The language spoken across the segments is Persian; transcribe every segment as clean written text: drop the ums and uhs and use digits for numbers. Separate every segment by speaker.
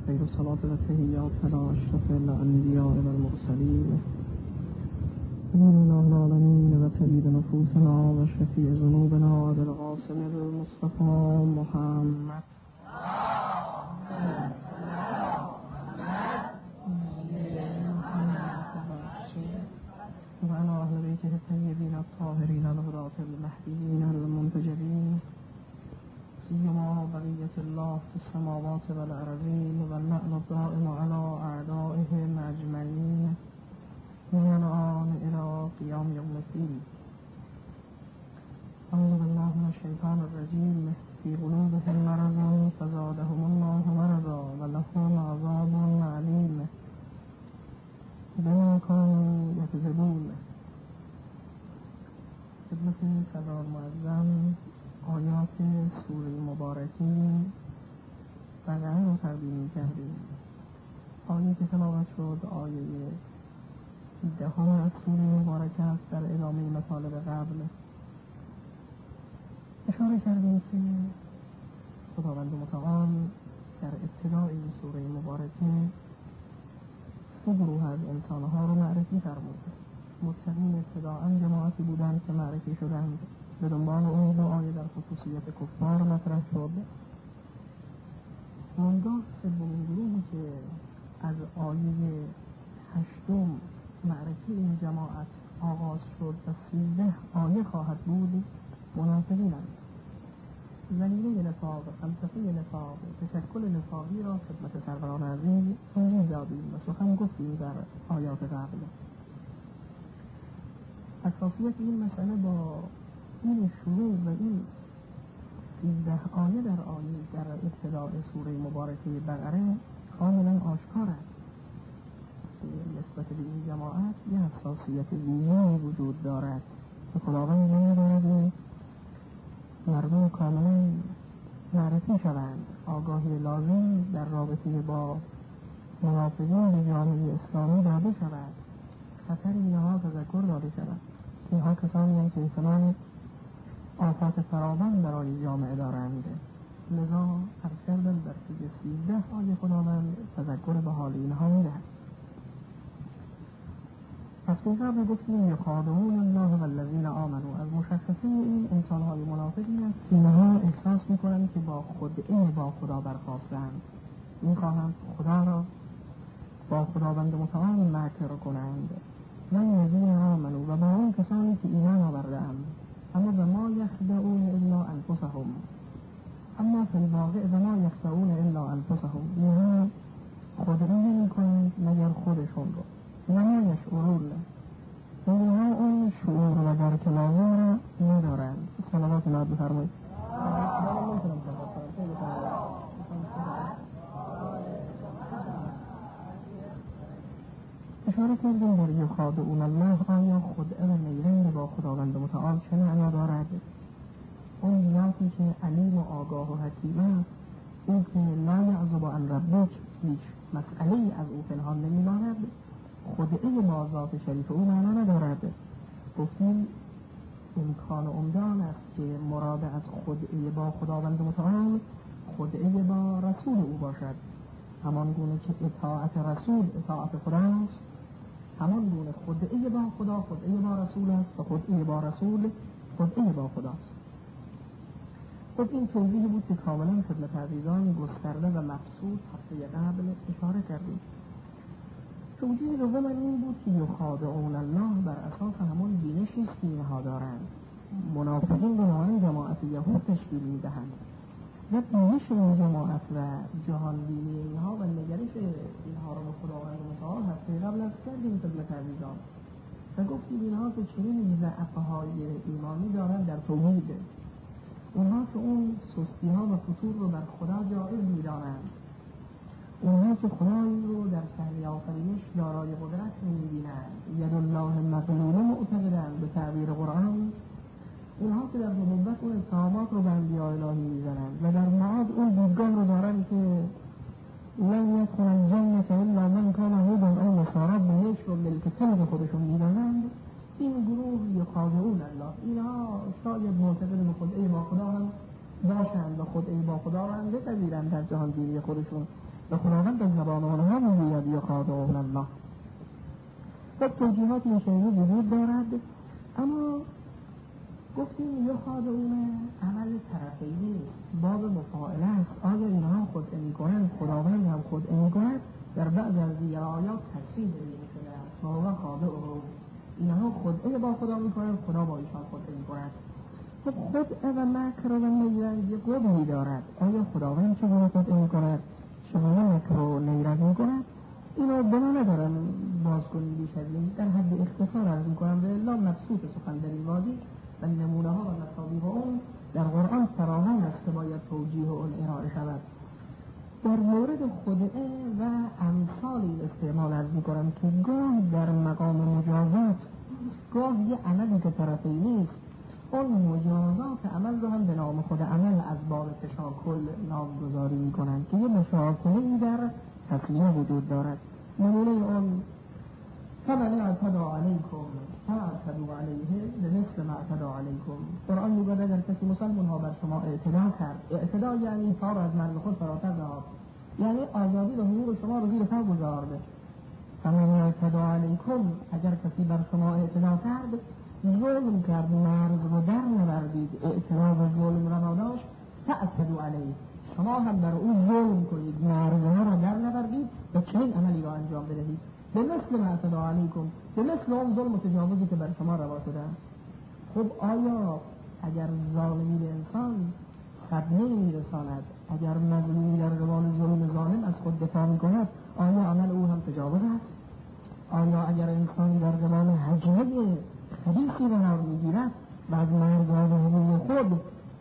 Speaker 1: خیر الصلاة و التحیات علی اشرف الانبیاء و المرسلین امین العالمین و طبیب نفوسنا و شفیع ذنوبنا ابی القاسم المصطفى محمد و علی اهل بیته الطیبین الطاهرین الهداة المهدیین المنتجبین سیما بقیة الله في السماوات والأرضین و اللعن الدائم على أعدائهم أجمعین من الآن إلى قیام یوم الدین. أعوذ بالله من الشیطان الرجیم. في قلوبهم مرض فزادهم الله مرضا ولهم عذاب علیم بما كانوا یکذبون. خدمت سردار معظم آیات سوره مبارکی بقره رو تقدیم کردیم. آیه که تلاوت شد آیه 10 از سوره مبارکه است. در ادامه مطالب قبل اشاره کردیم که خداوند متعال در ابتدای این سوره مبارکه 3 گروه از انسانها رو معرفی فرمود. متقین ابتداءً جماعتی بودند که معرفی شدند، به دنبال اون 2 آیه در خصوصیت کفار مطرح شد. آنگاه 3مین گروهی که از آیه 8 معرفی این جماعت آغاز شد و 13 آیه خواهد بود، منافقینند. زمینه نفاق، فلسفه نفاق، تشکل نفاقی را خدمت سروران عزیز توضیح دادیم و سخن گفتیم در آیات قبل. اساسیت این مسئله با این شروع و این 13 آیه در ابتداء سوره مبارکه بقره کاملا آشکار است. نسبت به این جماعت یه حساسیت ویژه‌ای وجود دارد که خداوند نمی‌داند مردم کاملا معرفی شوند. آگاهی لازم در رابطه با منافقین به جامعه اسلامی داده شود. خطر اینها تذکر داده شود. اینها کسانی هستند که احتمال آفات فراوان برای جامعه دارند. لذا عرض کردم در طی 13 آیه خداوند تذکر به حال اینها می‌دهد. پس این قبل گفتیم یخادعون الله والذین آمنوا. از مشخصه این انسان‌های منافقی است که اینها احساس می‌کنند که با خدعه با خدا برخاستند، می‌خواهند خدا را با خداوند متعال مکر کنند. والذین آمنوا و با اون کسانی که ایمان آورده‌اند. اما و ما یخدعون الا انفسهم. اما فی الواقع و ما یخدعون الا انفسهم. اینها خدعه نمی‌کنند مگر خودشون رو. اینها یشعرون. اینها اون شعور و درک لازم را ندارند. صلوات الله بفرمایید. اشاره کردیم در یخادعون الله. آیا خدعه و نیرنگ با خداوند متعال چه معنا دارد؟ اون ذاتی که علیم و آگاه و حکیم است، او که لا یعزب عن ربک، هیچ مسئله‌ای از او پنهان نمی‌ماند، خدعه با ذات شریف او معنا ندارد. گفتیم امکان عمدان است که مراد از خدعه با خداوند متعال خدعه با رسول او باشد. همان گونه که اطاعت رسول اطاعت خداست، همان گونه خدعه با خدا خدعه با رسول است و خدعه با رسول خدعه با خداست. خب این توضیح بود که کاملا خدمت عزیزان گسترده و مبسوط هفته قبل اشاره کردیم. توجیه دوم این بود که یخادعون الله بر اساس همون بینشی است که اینها دارند. منافقین به نوعی جماعت یهود تشکیل میدهند و بینش این جماعت و جهان بینی اینها و نگرش اینها را به خداوند متعال هفته قبل از کردیم خدمت عزیزان و گفتیم اینها که چنین ضعف‌های ایمانی دارند در توحید. اونها که اون سستی‌ها و فتور رو بر خدا جایز می‌دانند، اونها که خدای رو در صحنه آفرینش دارای قدرت می‌بینند، ید الله مغلوله معتقدند به تعبیر قرآن، اونها که در نبوت اون اتهامات رو به انبیاء الهی می‌زنند و در معاد اون دیدگاه رو دارند که لن یدخل الجنة الا من کان هودا او نصارا، بهش رو ملک به خودشون می‌دانند. این گروه یخادعون الله، اینها شاید معتقد به خدعه با خدا هم باشند و خدعه با خدا را هم بپذیرند در جهان بینی خودشون، و خداوند از زبان آنها میگوید یخادعون الله. خب توجیهات این شیعه وجود دارد، اما گفتیم یخادعون عمل طرفینی باب مفاعله است. آیا اینها خدعه میکنند خداوند هم خدعه میکند؟ در بعض از دیگر آیات تصریح داده شده است و خادعهم، اینها خدعه با خدا میکنند، خدا با ایشان خدعه میکند. خب خدعه و مکر و نیرنگ یک قبلی دارد. آیا خداوند چگونه خدعه میکند؟ چگونه مکر و نیرنگ میکند؟ اینو بنا ندارم باز کنیم بیش از این، در حد اختصار عرض میکنم به الا مبسوط سخن در این وادی و نمونه ها و مصابیح اون در قرآن فراوان است که باید توجیه اون ارائه شود. در مورد خدعه و امثال این استعمال عرض میکنم که گاه در مقام مجازات، گاه یه عملی که طرفینی است، اون مجازات عمل رو هم به نام خود عمل از باب تشاکل نامگذاری میکنند که یه مشاکلی در تصمیه وجود دارد. نمونه اون فمن اعتدى علیکم فاعتدوا علیه بمثل ما اعتدى علیکم. قرآن میگوید اگر کسی مسلمان ها بر شما اعتدا کرد، اعتدا یعنی پا از مرد خود فراتر نهاد، یعنی آزادی و حقوق شما رو زیر پا گذارده. فمن اعتدى علیکم، اگر کسی بر شما اعتدا کرد، ظلم کرد، مرز رو در نوردید، اعتدا و ظلم را نداشت، فاعتدوا علیه، شما هم بر او ظلم کنید، مرزها را در نوردید و چنین عملی را انجام بدهید به مثل ما اعتدى علیکم، به مثل اون ظلم و تجاوزی که بر شما روا شده. خب آیا اگر ظالمی به انسان صدمه میرساند، اگر مظلومی در قبال ظلم ظالم از خود دفاع میکند، آیا عمل او هم تجاوز است؟ آیا اگر انسان در قبال هجمه خبیثی قرار میگیرد و از مرزهای حقوق خود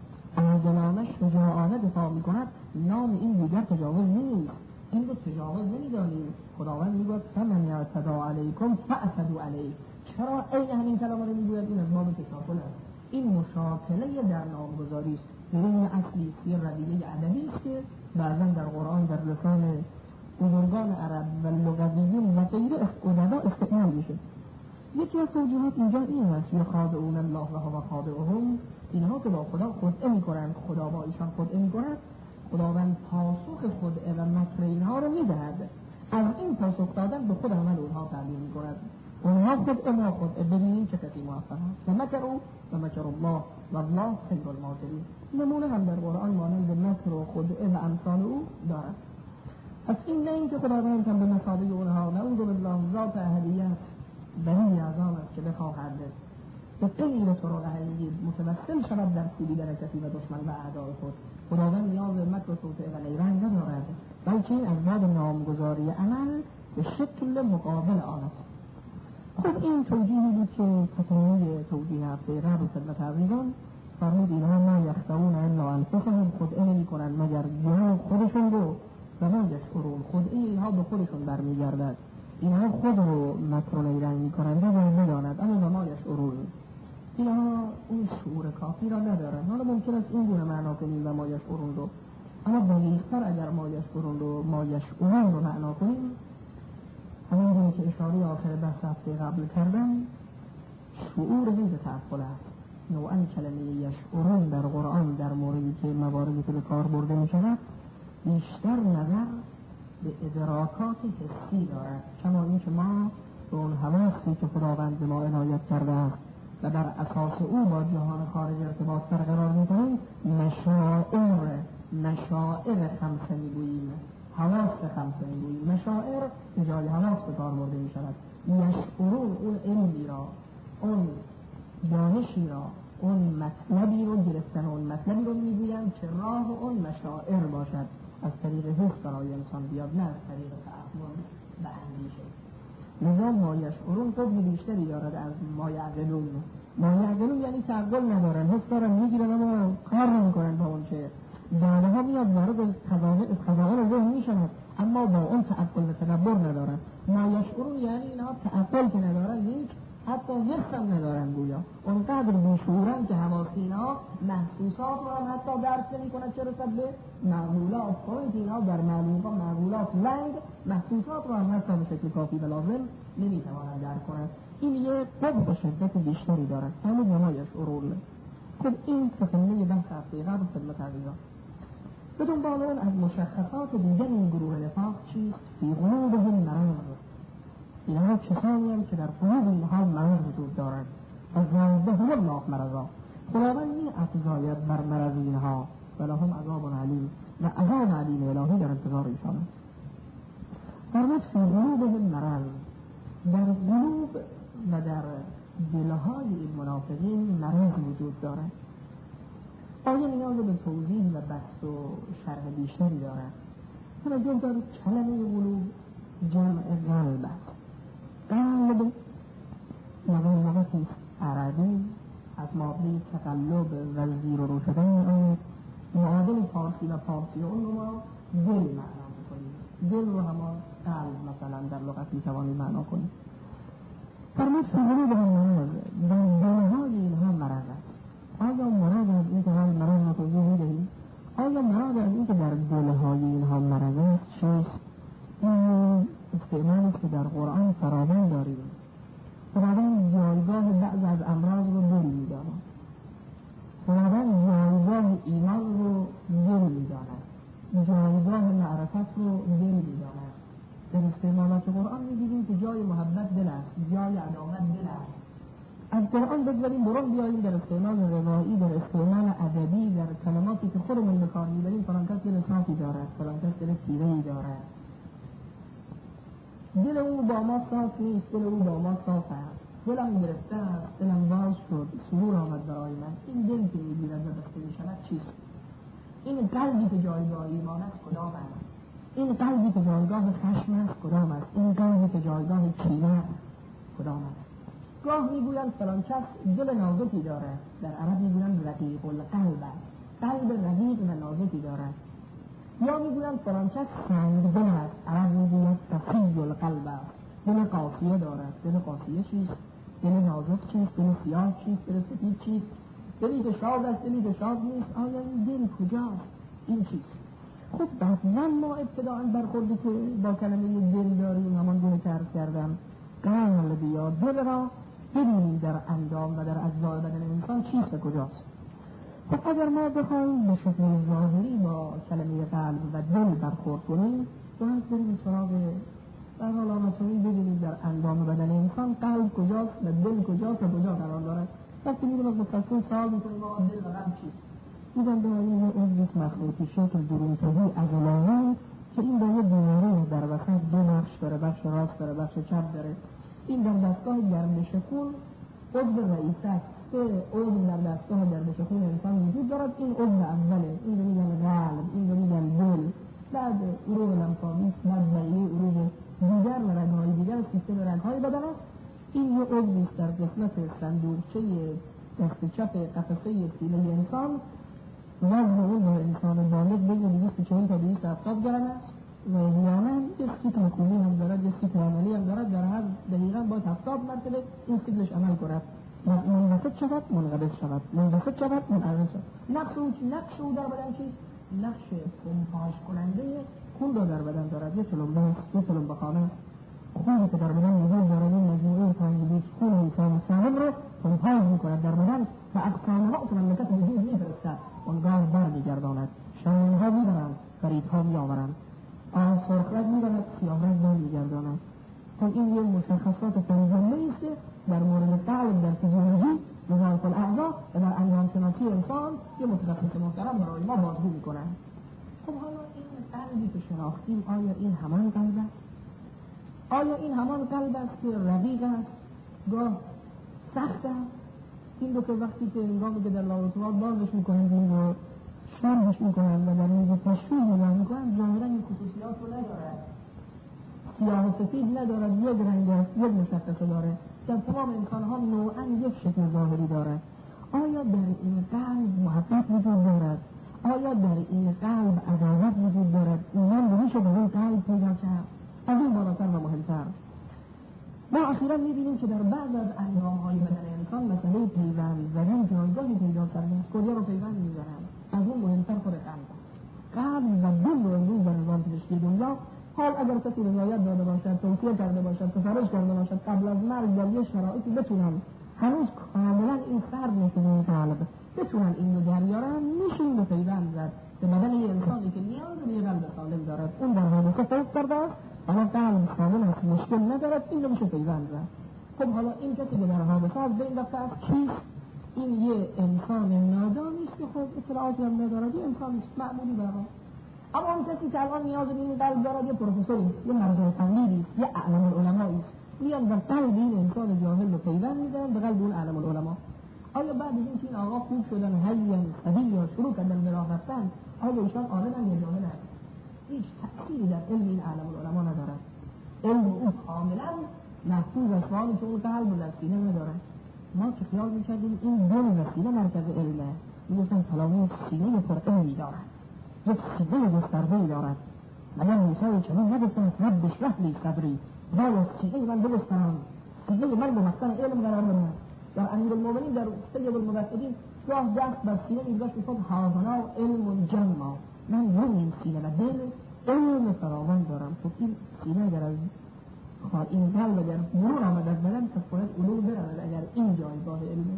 Speaker 1: عادلانه شجاعانه دفاع میکند، نام این دیگر تجاوز نیست، این رو تجاوز نمیدانیم. خداوند میگوید فمن اعتدى علیکم فاعتدوا علیه. چرا این همین کلمه رو میگوید؟ این از باب تشاکل است. این مشاکله در نامگذاری است، این اصلی یه رویه ادبی است که بعضا در قرآن در لسان بزرگان عرب و لغویین و غیره ادبا استعمال میشه. یکی از توجیهات اینجا این است یخادعون الله و هو خادعهم، اینها که با خدا خدعه میکنند، خدا با ایشان خدعه میکند، خداوند پاسخ خدعه و مکر اینها رو میدهد. از این پاسخ دادن به خود عمل اونها تعبیر میکند. اونها خدعه ما خدعه، ببینیم چه کسی موفق است. و مکروا و مکر الله و الله خیر الماکرین. نمونه هم در قرآن مانند مکر و خدعه و امثال او دارد. پس این نه اینکه خداوند هم به مثابه اونها نعوذ بالله ذات اهلیت بنی اعظام است که بخواهد به غیر طرق اهلیه متوسل شود در کوبی درکتی و دشمن و اعدای خود. خداوند نیاز به مکر و توطئه و نیرنگ ندارد، بلکه از باب نامگذاری عمل به شکل مقابل آن است. خب این توجیهی بود که تکنیه توجیه هفته قبل خدمت عزیزان فرمود اینها ما یخدعون الا انفسهم، خدعه نمی کنند مگر جان خودشون رو و ما یشعرون، خدعه اینها به خودشون برمیگردد، اینها خود رو مکر و نیرنگ می کنند و میداند، اما ما یشعرون، اینها اون شعور کافی را ندارند. حالا ممکن است این گونه معنا کنیم و ما یشعرون رو، اما دقیق‌تر اگر ما یشعرون رو ما یشعرون رو معنا کنیم، همین گونه که اشاره آخر بحث هفته قبل کردم، شعور غیر تعقل است. نوعاً کلمه یشعرون در قرآن در موردی که مواردی که به کار برده می شود بیشتر نظر به ادراکات حسی دارد، کما این که ما به اون حواسی که خداوند به ما عنایت کرده است و بر اساس او با جهان خارج ارتباط برقرار می‌کنیم، مشاعر خمسه می‌گوییم، حواس خمسه می‌گوییم. مشاعر به جای حواس به کار برده می‌شود. یشعرون اون علمی را، اون دانشی را، اون مطلبی رو گرفتن، اون مطلبی رو می‌گویند که راه اون مشاعر باشد، از طریق حس برای انسان بیاد، نه از طریق تعقل و اندیشه. لذا ما یشعرون قبل بیشتری دارد از ما یعقلون. ما یعقلون یعنی تعقل ندارن، حس دارن میگیرن اما کار نمیکنن با اون چه دانه میاد وارد خزائن ذهن میشند، اما با اون تعقل و تدبر ندارن. ما یشعرون یعنی اینها تعقل که ندارن، هیچ حتی حس هم ندارن، گویا اونقدر بیشعورن که حواسینا محسوسات رو هم حتی درک نمی کنند چه رسد به معمولات. خواهید اینا در معمولات لنگ محسوسات رو هم حتی به شکل کافی و لازم نمی توانند درک کنند. این یه قبض و شدت بیشتری دارد، همون ما یشعرون. خب این تکنیه بحث هفته قبل خدمت عزیزان. به دنبال اون از مشخصات دیگر این گروه نفاق چیست؟ فی قلوبهم مرض. اینها کسانی هم که در قلوب اینها مرض وجود دارد و زادهم الله مرضا. خداوند می‌افزاید بر مرض اینها و لهم عذاب علیم و عذاب علیم الهی در انتظار ایشان است. فرمود فی قلوبهم مرض، در قلوب و در دلهای این منافقین مرض وجود دارد. آیا نیاز به توضیح و بحث و شرح بیشتری دارد؟ توجه دارید کلمه قلوب جمع قلب است. قلب لغتی عربی از مابنی تقلب و زیر و رو شدن آن معادل فارسی و فارسی اون رو ما دل معنا میکنیم. دل رو همان قلب مثلا در لغت میتوانیم معنا کنیم. فرمود فی قلوبهم مرض، در دلهای اینها مرض است. آیا مراد از این که هم مرض را توضیح میدهیم؟ آیا مراد از این که در دلهای اینها مرض است چیست؟ این استعمال است که در قرآن فراوان داریم. خداوند جایگاه بعض از امراض رو دل می‌داند. خداوند جایگاه ایمان رو دل می‌داند. جایگاه معرفت رو دل می‌داند. در استعمالات قرآن می‌بینیم که جای محبت دل است، جای عداوت دل است. از قرآن بگذاریم برون بیاییم در استعمال روایی، در استعمال ادبی، در کلماتی که خودمون به کار می‌بریم، فلان کس دل صافی دارد، فلان کس دل تیره‌ای دارد. دل او با ما صاف نیست، دل او با ما صاف است. دلم گرفته است، دلم باز شد، سرور آمد برای من. این دل که می‌گیرد و بسته می‌شود چیست؟ این قلبی که جایگاه ایمان است کدام است؟ این قلبی که جایگاه خشم است کدام است؟ این قلبی که جایگاه کینه است کدام است؟ گاه میگویند فلان کس دل نازکی دارد، در عرب میگویند رقیق القلب است، قلب رقیق و نازکی دارد. یا میگویند فلان کس سنگ دل است، عرب میگویند قسی القلب است، دل قاسیه دارد. دل قاسیه چیست؟ دل نازک چیست؟ دل سیاه چیست؟ دل سفید چیست؟ دلی که شاد است، دلی که شاد نیست. آیا این دل کجاست؟ این چیست؟ خب بعضا ما ابتداء برخوردی که با کلمه دل داریم، همان گونه که عرض کردم قلب یا دل را ببینیم در اندام و در اجزای بدن انسان چیست و کجاست. خب اگر ما بخواهیم به شکل ظاهری با کلمه قلب و دل برخورد کنیم، باید بریم سراغ در حال آناتومی ببینیم در اندام بدن انسان قلب کجاست و دل کجاست و کجا قرار دارد. وقتی میگیم از مفصل سوال میکنیم دل و قلب چیست؟ میگن به این عضویست مخروطی شکل درونتهی عضلانی که این با یه بیماری در وسط دو بخش داره، بخش راست داره، بخش چپ داره. این در دستگاه گردشکون عضو رئیس است. سه عضو در دستگاه گردشکون انسان وجود دارد. این عضو اوله، این رو میگن قلب، این رو میگن دل. بعد عروق لمفاوی، بعد بقیه عروق دیگر و رگ‌های دیگر سیستم رگ‌های بدن است. این یه عضویست در قسمت صندوقچه دست چپ قفسه سینه انسان. وزن اون در انسان بالغ بین 240 تا 270 گرم است و احیانا یه سیکل کومی هم دارد، یه سیکل عملی هم دارد. در هر دقیقا باید 70 مرتبه این سیکلش عمل کند. منبسط شود، منقبض شود، منبسط شود، منقبض شود. نقش او در بدن چیست؟ نقش پمپاژ کننده خون را در بدن دارد. یه تلمبه خانه خونی که در بدن وجود دارد، این مجموعه تانگلیس خون انسان سالم رو پمپاژ میکند در بدن و اقسامات مملکت وجود میفرستد، اون گاز بر میگرداند، شمعها میبرند، فریدها میآورند، آن سرخرگ میبرد، سیاهرگ بر میگرداند. تا این یه مشخصات پنجمه است که در مورد قلب در فیزیولوژی وظایف الاعضا و در اندامشناسی انسان یه متخصص محترم برای ما بازگو میکنند. خب حالا این قلبی که شناختیم آیا این همان قلب است؟ آیا این همان قلب است که رقیق است، گاه سخت است؟ این رو که وقتی که انگامی که در لابراتوار بازش میکنند این رو شرحش میکنند و در اینجا تشریح میکنند ظاهرا این خصوصیات رو ندارد، سیاه و سفید ندارد، یک رنگ است، یک مشخصه داره. در تمام انسان ها نوعا یک شکل ظاهری دارد. آیا در این قلب محبت وجود دارد؟ آیا در این قلب عدالت وجود دارد؟ ایمان به میشه به این قلب پیدا کرد؟ از این بالاتر و مهمتر ما اخیرا میبینیم که در بعض از اندامهای بدن انسان مسئله پیوند زدن جایگاهی پیدا کرده است. کجا رو پیوند میزنند؟ از اون مهمتر خود قلب و دل رو امروز در نظام پزشکی دنیا حال اگر کسی رضایت داده باشد، توصیه کرده باشد، سفارش کرده باشد قبل از مرگ در یه شرایطی بتونن هنوز کاملا این فرد نشده این قلب بتونن این رو دریارن، میشه این رو پیوند زد. به بدن یه انسانی که نیاز به یه قلب سالم دارد اون در حادثه فوت کرده است، حالا قلب سالم است، مشکل ندارد، این نمیشه پیوند زد. خب حالا این کسی که در حادثه از بین رفته است کیست؟ این یه انسان نادانی است که خب اطلاعاتی هم ندارد، یه انسان معمولی برای. اما اون کسی که الان نیاز به این قلب دارد یه پروفسوری است، یه مرجع فنی است، یه اعلم العلمایی است، میان در قلب این انسان جاهل رو پیوند میزنن به قلب اون اعلم العلما. آیا بعد از اینکه این آقا خوب شدن هین صحیح یا شروع کردن به راه رفتن، آیا ایشان عالمن یا جاهلن؟ هیچ تأثیری در علم این اعلم العلما ندارد. علم او کاملا محفوظ از سوالی که اون قلب و در سینه ندارد. ما که خیال میکردیم این دل و سینه مرکز علمه، میگفتن فلانی سینه پر علمی دارد، یک سینه گسترده‌ای دارد. مگر موسی چنین نگفتن رب اشرح لی صدری، باید سینه من بگسترم، سینه من به مقصد علم قرار بدم. در امیرالمومنین در سید الموحدین گاه دست بر سینه میگذاشت میگفت هاذنا علم جمع، من روی این سینه و دل علم فراوان دارم. خب این سینه اگر از این قلب اگر مرور آمد از بدن پس باید علوم برود اگر این جایگاه علمه.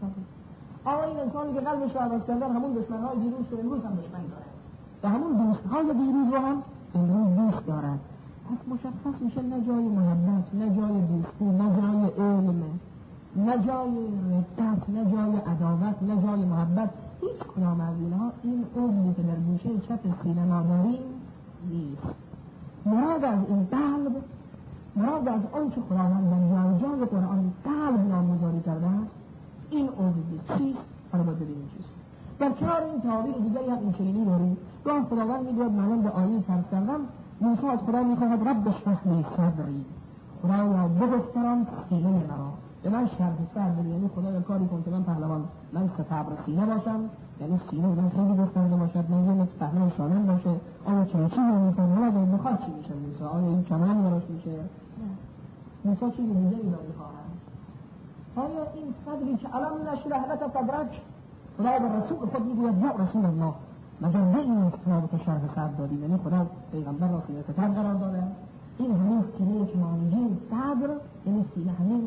Speaker 1: آقا این انسانی که قلبش رو عوض کردن همون دشمنهای دیروز رو امروز هم دشمن دارد و همون دوستهای دیروز رو هم امروز دوست دارد. پس مشخص میشه نه جای محبت، نه جای دوستی، نه جای علم، نه جای رقت، نه جای عداوت، نه جای محبت، هیچ کدام از اینها این عضوی که در گوشه چپ سینه ما داریم نیست. مراد از این قلب، مراد از آن که خداوند در جای قرآن قلب نامگذاری کرده است این عضوی چیست؟ حالا باید ببینیم چیست. در کنار این تعابیر دیگری هم این چنینی داریم. گاه خداوند میگوید من به آیه فرض کردم، موسی از خدا میخواهد رب اشرح لی صدری، خدایا بگستران سینه مرا، به من شرح صدر بده، یعنی خدایا کاری کن که من پهلوان، من ستبر سینه باشم، یعنی سینه من خیلی گسترده باشد، من یه پهلوان شانم باشه. آیا چه چیزی میکنه؟ حالا بخواد چی میشه موسی؟ آیا این کمان براش میشه؟ موسی چیزی دیگری را میخواهد. آیا این صدری که علم نشرح لک صدرک، خدا به رسول خود میگوید یا رسول الله، مگر نه این خدا به شرح صدر دادیم، یعنی خدا پیغمبر را سینه صدر قرار داده. این همین سینه که ما میگیم صدر، یعنی سینه همین.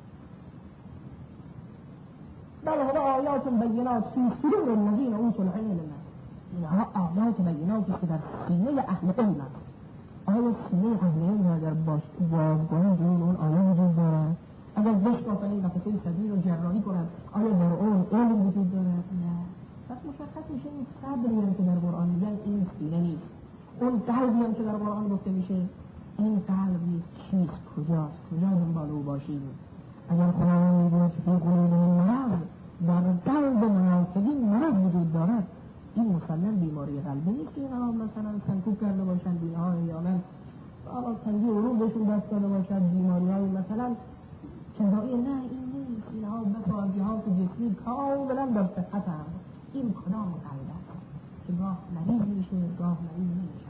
Speaker 1: بله هذا آیات بینات فی صدور الذین اوتوا العلم، اینها آیات بیناتی که در سینه اهل علم است. آیا سینه اهل علم در بازگاه دون اون آیا وجود دارد؟ اگر بشکافن این نفسه صدری رو جراحی کنند آیا در اون علم وجود دارد؟ نه. پس مشخص میشه این صدری هم که در قرآن میگن این سینه نیست. اون قلبی هم که در قرآن گفته میشه این قلب نیست. چیست؟ کجاست؟ کجا دنبال او باشیم؟ اگر خداوند میگوید که فی قلوبهم مرض، در قلب منافقین مرض وجود دارد، این مسلم بیماری قلبی نیست که اینها مثلا سنکوب کرده باشند، اینها یا نه حالا تنگی عروقشون دست داده باشد، بیماری های مثلا چندایی، نه این نیست. اینها بسازی‌هات جسمی کاملا در صحت هم. این کدام قلب است که گاه مریض میشه گاه مریض نمیشه.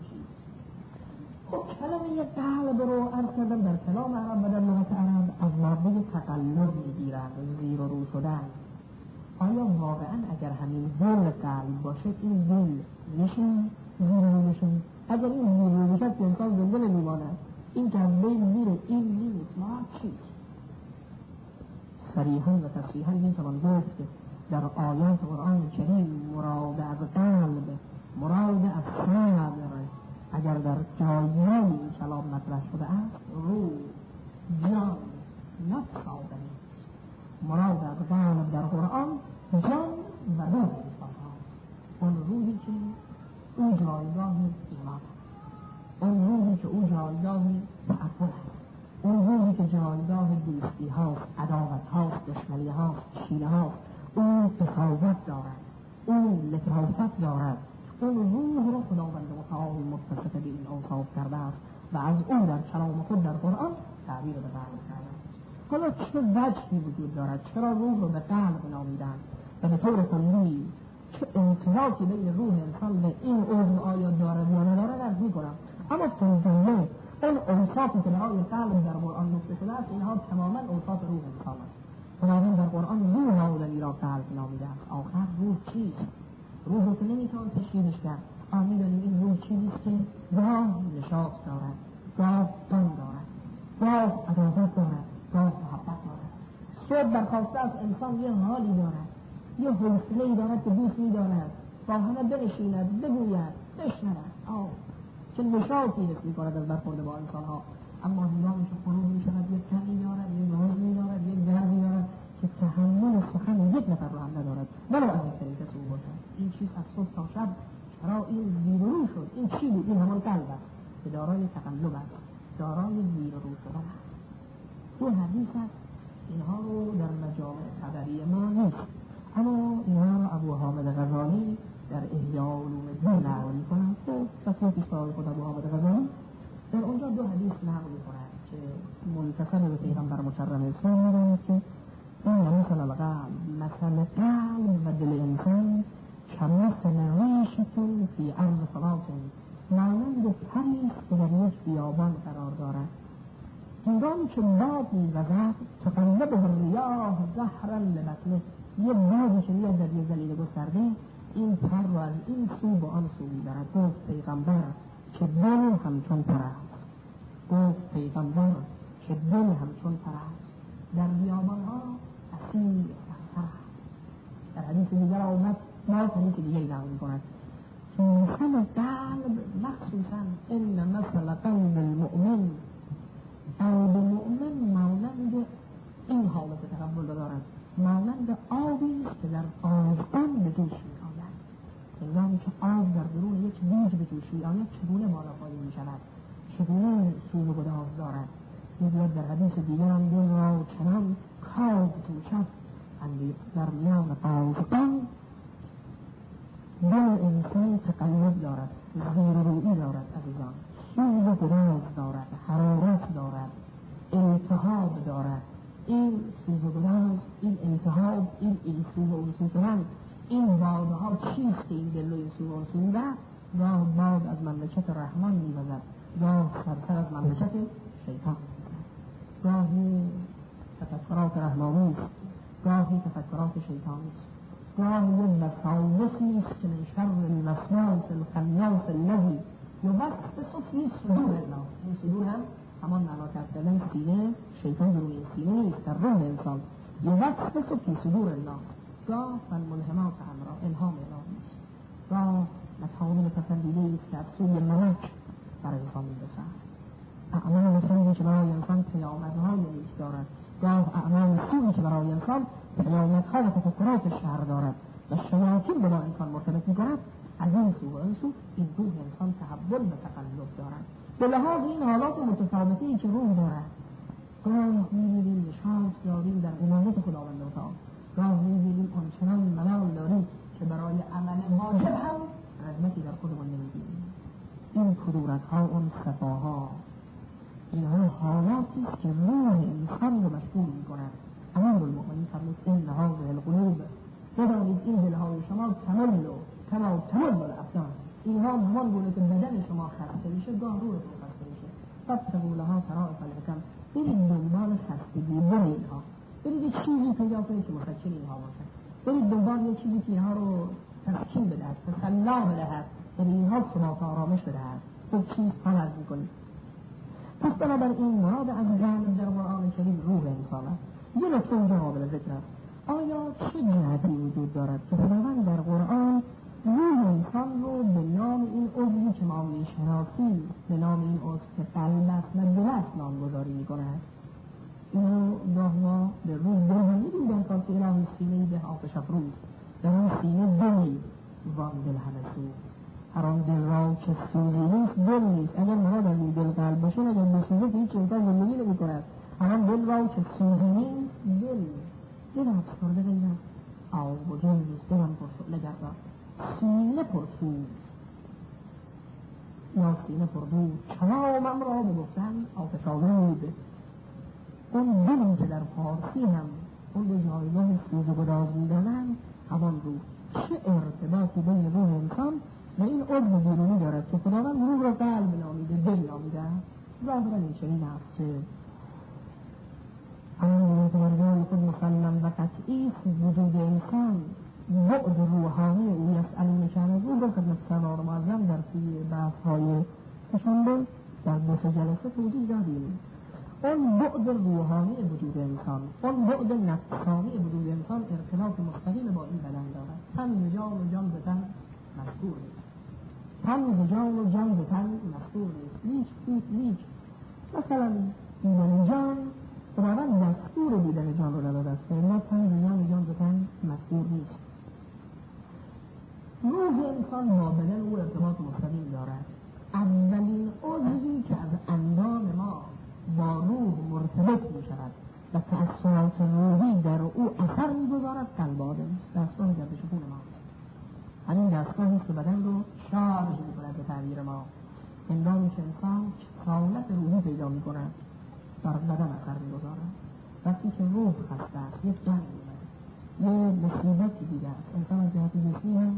Speaker 1: خب کلمه قلب رو عرض کردم در کلام عرب و در لغت عرب از ماده تقلب میگیرند، زیر و رو شدن. آیا واقعا اگر همین دل قلب باشه این دل میشه زیر و رو میشه؟ اگر این زیر و رو میشه که انسان زنده نمیماند، این که از بین میره این نیست. ما چیست؟ صریحاً و تصریحاً میتوان گفت که در آیات قرآن کریم مراد از قلب، مراد از صدر اگر در جایگاه این کلام مطرح شده است روح، جان، نفس آدمی. مراد از قلب در قرآن جان و روح است. اون روحی که او جایگاه ایمان است، اون روحی که او جایگاه تعفل است، اون روحی که جایگاه دوستی هاست، عداوت هاست، دشمنی هاست، شینه هاست، اون تفاوت دارد، اون لطافت دارد. اون روح رو خداوند متعال متصف به این اوصاف کرده است و از اون در کلام خود در قرآن تعبیر به قلب کرده است. حالا چه وجهی وجود دارد؟ چرا روح رو به قلب نامیدند؟ و به طور کلی چه ارتباطی بین روح انسان به این عضو آیا دارد یا ندارد عرض می‌کنم. اما تنظیمه اون اوصافی که برای قلب در قرآن گفته شده است اینها تماما اوصاف روح انسان است. خداوند در قرآن روح آدمی را قلب نامیده است. آخر روح چیست؟ روح رو که نمیتوان تشخیصش کرد. میدانیم این روح چیزیست که گاه نشاط دارد، گاه غم دارد، گاه عداوت دارد، گاه محبت دارد. صبح برخاسته از انسان یه حالی دارد، یه حوصله‌ای دارد که دوست می‌دارد، با همه بنشیند، بگوید، بشنود. چه نشاطی حس می‌کند از برخورد با انسان‌ها. اما هنگامی که غروب می‌شود یک تنی دارد، یک روزی دارد، یک گرمی دارد که تحمل سخن یک نفر رو هم ندارد، ولو از این کسی او باشد. این چیز از صبح تا شب چرا این زیر و رو شد؟ این چی بود؟ این همان قلب است که دارای تقلب است، دارای زیر و رو شدن است. دو حدیث است، اینها رو در مجامع خبری ما نیست، اما اینها رو ابو حامد غزالی در احیاء علوم‌الدین نقل می‌کنند که تصنیف صاحب خود ابو حامد غزالی در اونجا دو حدیث نقل می‌کنند که منتسب به پیغمبر مکرم اسلام می‌دانند که این مثل القلب، مثل قلب و دل انسان کمثل ریشة فی ارض فلات، مانند پریست که در یک بیابان قرار دارد. هنگامی که باد می‌وزد تقلبه الریاح زهرا لبطنه، یه بادی که میاد در یه ذلیل گسترده این پر رو از این سو به آن سو می‌برد. گفت پیغمبر که دل همچون پر است، گفت پیغمبر که دل همچون پر است، در بیابان‌ها اسیر اختر است. در حدیث دیگر آمد، باز حدیث دیگری نقل می‌کند که مثل قلب مخصوصاً ان مثل قلب المؤمن، قلب مؤمن مانند این حالت تقبل دارد، مانند آبی که در آذان به جوش می‌آید. هنگامی که آب در درون یک بیج به جوش می‌آید چگونه بالافایی می‌شود، چگونه سوز و گداز دارد. می‌گوید در حدیث دیگر هم دل را چنان کاج توشد در میان آذان، دل انسان تقلب دارد، زیر و رویی دارد، عزیزان سوز و گداز دارد، حرارت دارد، التهاب دارد. این سوز و گداز، این التهاب، این سوز و انسو شدن، این بادها چیست که این دل و این سوز و انسو می‌ده؟ گاه باد از مملکت رحمان می‌وزد، گاه سرسر از مملکت شیطان، گاهی تفکرات رحمانی است، گاهی تفکرات شیطانی است، گاهی یک وساوسی است که من شر الوسواس الخناس الذی یوسوس فی صدور الناس. این صدور هم همان معنا کردن سینه، شیطان درون این سینه نیست، در روح انسان. یوسوس فی صدور الناس، گاه فالملهمات امرا، الهام الهی است، گاه مطالب پسندیده است که از سوی ملک بر انسان می‌رسد. اعمال سوی که برای انسان پیامدهای نیک دارد، گاه اعمال سوی که برای انسان پیامدها و تفکرات شر دارد و شیاطین به ما انسان مرتبط می‌کند. از این سو و این سو این روح انسان تحول و تقلب دارد. به لحاظ این حالات متفاوتی که روح دارد، گاه می‌بینیم نشاط داریم در عنایت خداوند متعال، گاه می‌بینیم آنچنان ملال داریم که برای عمل واجب هم رغبتی در خودمان نمی‌بینیم. این کدورت‌ها، اون صفاها، اینها حالاتی است که روح انسان رو مشغول می‌کند. امیرالمؤمنین فرمود این هذه القلوب، بدانید این دل‌های شما کما تمل الابدان، اینها همان گونه که بدن شما خسته میشه گاه روحتون خسته میشه. فابتغوا لها طرائف الحکم، برید دنبال خستگی بن اینها، برید یک چیزی پیدا کنید که مسکن اینها باشد، برید دنبال یک چیزی که اینها رو تسکین بدهد، تسلا بدهد، یعنی اینها ثبات و آرامش بدهد. خوب چیز حال میکنید. پس بنابراین مراد از قلب در قرآن کریم روح انسان است. یه نکته اینجا قابل ذکر است. آیا چه جهتی وجود دارد که خداوند در قرآن روح انسان رو به نام این عضوی که ما میشناسیم، به نام این عضو که قلب است و دل است نامگذاری میکند؟ اینو گاه ما به روح دل هم میدیم در فارسی الهی سینه‌ای به آتش افروز، در اون سینه دلی وان دل همه سوز، هر آن دل را که سوزی نیست دل نیست. اگر مراد از این دل قلب باشه اگر بسوزه که هیچ انسان زندگی نمی‌کند. هر آن دل را که سوزی نیست دل نیست. دل افسرده غیرت آب و جل نیست، دلم پرشعله گردان، سینه پرسوز یا سینه پردود، کلامم را بگفتن آتش آلود. اون دلی که در فارسی هم اون به جایگاه سوز و گداز می‌دانند همان روح. چه ارتباطی بین روح انسان و این عضو بیرونی دارد که خداوند روح را قلب نامیده، دل نامیده؟ ظاهرا این چنین است که همون متمرجان خود مسلم و قطعی وجود انسان بعد روحانی او یسألون که روح را خدمت سرور معظم در توی بحث‌های سه‌شنبه در 2 جلسه توضیح دادیم. اون بعد روحانی وجود انسان، اون بعد نفسانی وجود انسان ارتباط مستقیم با این بدن دارد. تن به جان و جان به تن مذکور نیست. تن به جان و جان به تن مذکور نیست. هیچ مثلا دیدن جان خداوند دستور دیدن جان رو داده است، اما تن به جان و جان به تن مذکور نیست. روح انسان با بدن او ارتباط مستقیم دارد. اولین عضوی که از اندام ما با روح مرتبط می شود و تأثیرات روحی در او اثر می گذارد قلب آدم است، دستگاه گردش خون ماست. همین دستگاهی که بدن رو شارژ می کند به تعبیر ما. هنگامی که انسان حالت روحی پیدا می کند بر بدن اثر می گذارد. وقتی که روح خسته است، یک جنگ یه مصیبتی دیده است، انسان از جهت جسمی هم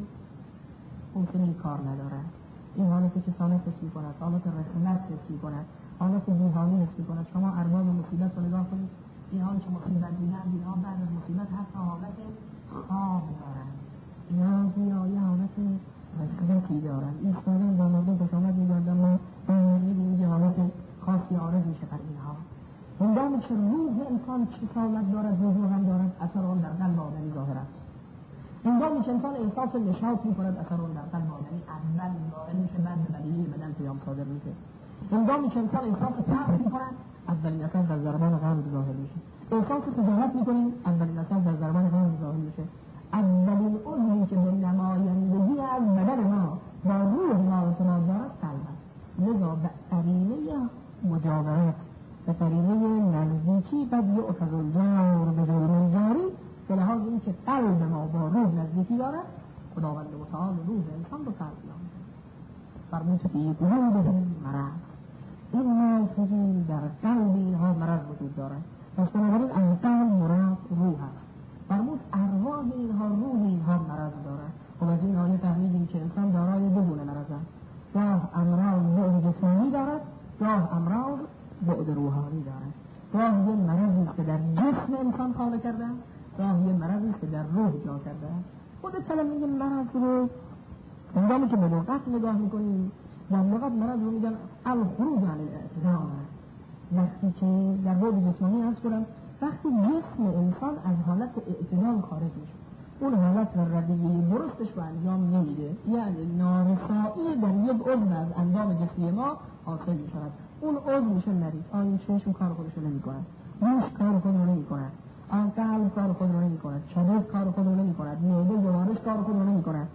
Speaker 1: حوصله کار ندارد. این حالت کسالت حس می کند، حالت رسالت حس می کند، حالت بی‌حالی حس می کند. شما ارباب مصیبت رو نگاه کنید، اینها که مصیبت دیدن، اینها بعد از مصیبت حتی حالت خواب دارند، اینها یه حالت رسالتی دارند. ایستادن با مردم خوشامد می‌گردن، ما می‌بینیم یه حالت خاصی عارض میشه بر اینها. هنگامی که روح انسان کسالت دارد، روح هم دارد، اثر آن در قلب آدمی ظاهر است. هنگامی که انسان احساس نشاط می‌کند، اثر آن در قلب آدمی اول ظاهر میشه، بعد به بدیهی بدن پیام صادر میشه. هنگامی که انسان احساس ترس می‌کند، اولین اثر در ضربان قلب ظاهر میشه. احساس تجاهت می‌کنیم، اولین اثر در ضربان قلب ظاهر میشه. اولین عضوی که به نمایندگی از بدن ما با روح ما ارتباط دارد قلب است. لذا به قرینه مجاورت، به قرینه نزدیکی قد یؤخذ الجار بجرم الجاری، به لحاظ این که قلب ما با روح نزدیکی دارد، خداوند متعال روح انسان رو فرق می‌کند. فرمود فی قلوبهم مرض، این موجودی در قلب اینها مرض وجود دارد. پس بنابراین از قلب مراد روح است. فرمود ارواح اینها، روح اینها مرض دارد. و از این آیه فهمیدیم که انسان دارای دو گونه مرض است. گاه امراض بعد جسمانی دارد، گاه امراض بعد روحانی دارد. گاه یه مرضی است که در جسم انسان خانه کرده، گاه یه مرضی است که در روح جا کرده. خود کلمه میگه مرض رو هنگامی که به لغت نگاه میکنیم، در لغت مرض رو میگن الخروج عن الاعتدال. وقتی که در بعد جسمانی هست کنم، وقتی جسم انسان از حالت اعتدال خارج میشه، اون حالت و رویه درستش رو انجام نمیده، یعنی نارسایی در یک عضو از اندام جسمی ما حاصل میشود. اون عضو میشه مریض. آن چشم کار خودش رو نمی کند، گوش کار خود رو نمی کند، آن قلب کار خود رو نمی کند، کبد کار خود رو نمی کند، معده گوارش کار خود رو نمی کند.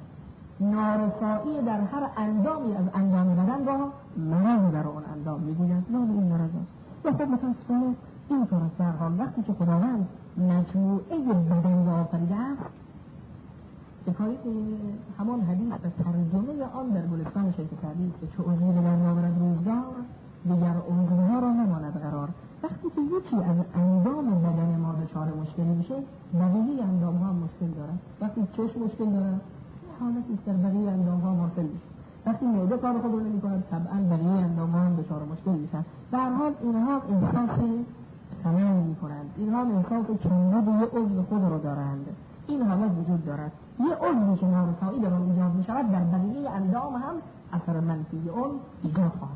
Speaker 1: نارسایی در هر اندامی از اندام بدن را مرض در اون اندام میگویند. نام این مرض است. و خب متاسفانه این طور است. در حال وقتی که خداوند مجموعه بدن را آفریده است، بکاری همان حدیث و ترجمه آن در گلستان شیخ سعدی است که چه عضوی به در ناورد روزگار، دیگر عضوها را نماند قرار. وقتی که یکی از اندام بدن ما دچار مشکلی میشه، بقیه اندام ها مشکل دارن. وقتی چشم مشکل دارن، حالتی در بقیه اندام ها مشکل میشه. وقتی معده کار خود رو نمی کند، طبعا بقیه اندام ها هم دچار مشکل میشن. در حال اینها احساس خلل می کنند، اینها احساس کمبود یه عضو خود رو دارند. این حالت وجود دارد. یه عضوی که نارسایی در آن ایجاد می شود، در بقیه اندام هم اثر منفی اون ایجاد خواهد.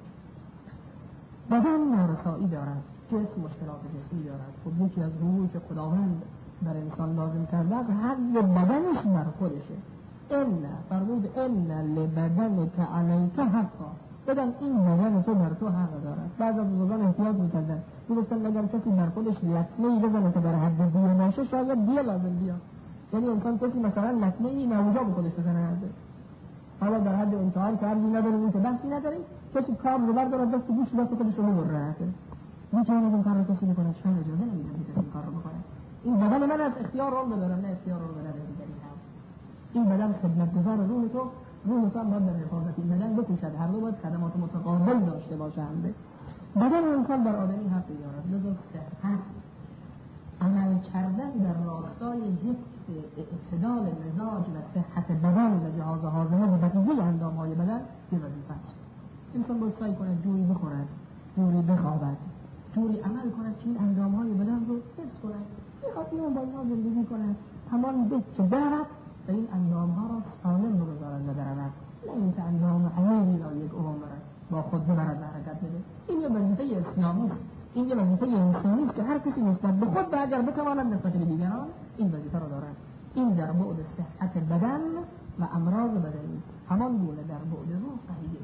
Speaker 1: بدن نارسایی دارد، جسم مشکلات جسمی دارد. خود یکی از روحی که خداوند در انسان لازم کرده است، حد بدنش بر خودشه. فرمود ان لبدن که علیک حقا، بدن این بدن تو بر تو حق دارد. بعض از بزرگان احتیاط می‌کردن، می‌گفتن اگر کسی بر خودش لطمه‌ای بزنه که در حد دیه باشه، شاید دیه لازم بیاد. یعنی انسان کسی مثلا لطمه‌ای ناوجا به خودش بزنه، حالا در حد امتحان که عرضی نداریم، این که بحثی نداریم، کسی کار رو بردارد دست گوش دست خودش رو ببره، می‌تونه این کار رو کسی بکنه، شاید اجازه نمیدن کسی این کار رو بکنه. این بدن من از اختیار رو دارم، نه اختیار رو بدن دیگری. این بدن خدمتگزار روح تو هم باید در حفاظت این بدن بکوشد، هر دو باید خدمات متقابل داشته باشند. بدن انسان بر آدمی حق دارد. لذا صحت، عمل کردن در راستای حفظ اعتدال مزاج و صحت بدن و جهاز هاضمه و بقیه اندام‌های بدن یه وظیفه است. انسان باید سعی کند جوری بخورد، جوری بخوابد، جوری عمل کند که این اندام‌های بدن رو حفظ کند. می‌خواد اینو با اینها زندگی کند، همان به که برود و این اندام‌ها را سالم بگذارد و برود، نه اینکه اندام عمیقی را یک عمر با خود ببرد و حرکت بده. این یه وظیفه اسلامی است، این یه وظیفه انسانی است که هر کسی نسبت به خود و اگر بتواند نسبت به دیگران این وظیفه را دارد. این در بعد صحت بدن و امراض بدنی. همان گونه در بعد روح قضیه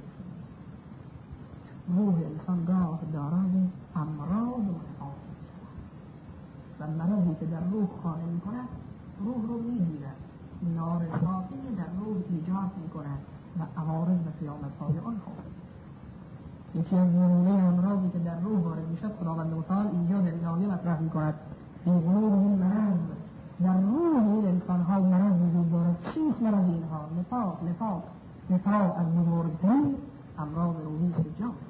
Speaker 1: روح انسان گاه دارای امراض و متفاوت و مرضی که در روح خانه می کند روح رو می گیرد، نارسایی در روح ایجاد می کند و عوارض و قیامت‌های آن خواهد. یکی از نمونه امراضی که در روح وارد می شد خداوند متعال اینجا در این آیه مطرح می کند فی قلوبهم مرض، در روح این انسان‌ها مرض وجود دارد. چیست مرض اینها؟ نفاق از بزرگترین امراض روحی است که جان